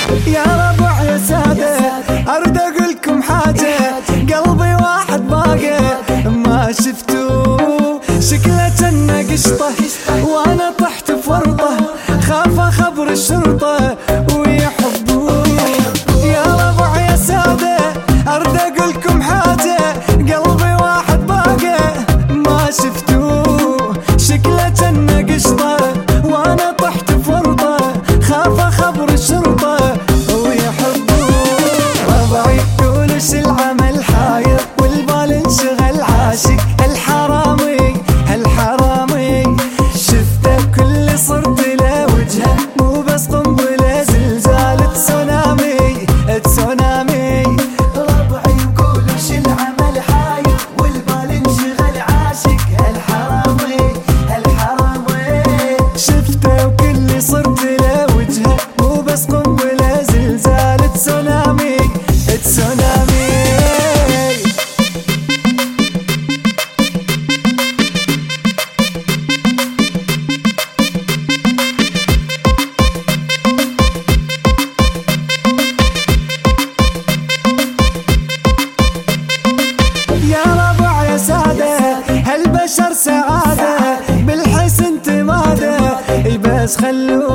يا ربع يا سادة أرد أقولكم حاجة، قلبي واحد باقي ما شفتوه، شكله جنة قشطة وأنا طحت في ورطة، خاف أخبر الشرطة ويحبوه. يا ربع يا سادة أرد أقولكم حاجة، قلبي واحد باقي ما شفتوه، شكله جنة قشطة وأنا طحت في ورطة، خاف أخبر الشرطة ويحبوه. ربعي يقول وش العمل حاير والبال انشغل عاشق، الحرامي الحرامي شفته كل صرت له وجهه، مو بس قنبله زلزال تسونامي تسونامي. ربعي يقول وش العمل حاير والبال انشغل عاشق، الحرامي الحرامي شفته وكل صرت له وجهه، مو بس قنبله زلزال تسونامي تسونامي. يا ربع يا سادة هالبشر سعادة بالحسن تمادة، بس خلوا